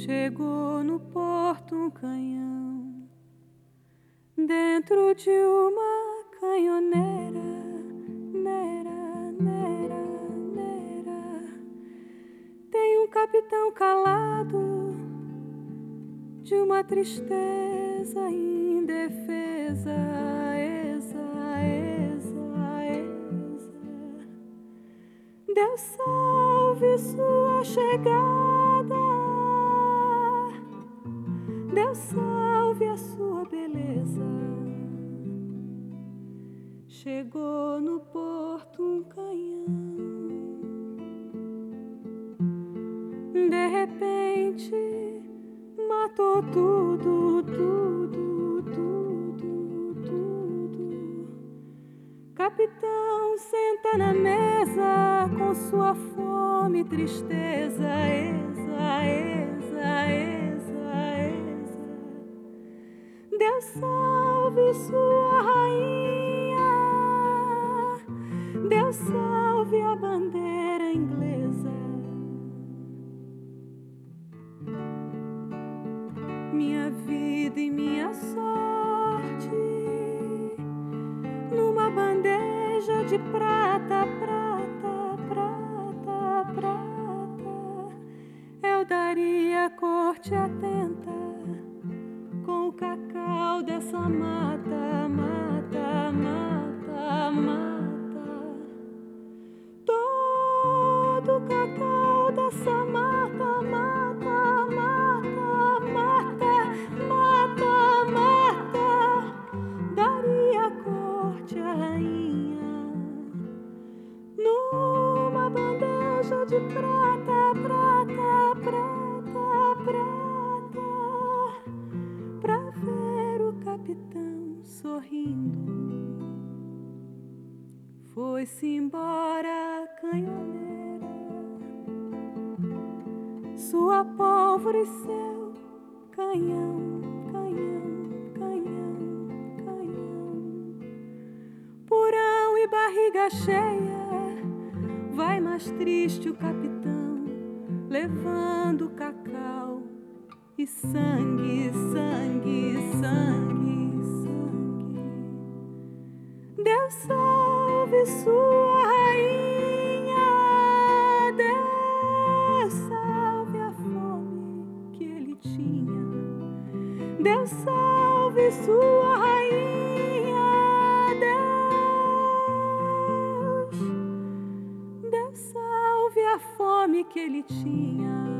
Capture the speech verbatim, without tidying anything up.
Chegou no porto um canhão dentro de uma canhoneira, nera, nera, nera. Tem um capitão calado de uma tristeza indefesa, esa, esa, esa. Deus salve sua chegada, Deus salve a sua beleza. Chegou no porto um canhão, de repente matou tudo, tudo, tudo, tudo. Capitão senta na mesa com sua fome e tristeza, esa, esa, esa, esa. Deus salve sua rainha, Deus salve a bandeira inglesa. Minha vida e minha sorte numa bandeja de prata, prata, prata, prata. Eu daria corte atenta com o cacau dessa mata, mata, mata, mata. Todo o cacau dessa mata, mata, mata, mata, mata, mata. Daria corte à rainha numa bandeja de prata, prata, prata, prata, pra ver o capitão sorrindo. Foi-se embora a canhoneira, sua pólvora e seu canhão, canhão, canhão, canhão. Porão e barriga cheia, vai mais triste o capitão, levando cacau e sangue, sangue, sangue, sangue. Deus salve sua rainha, Deus salve a fome que ele tinha. Deus salve sua rainha, Deus, Deus salve a fome que ele tinha.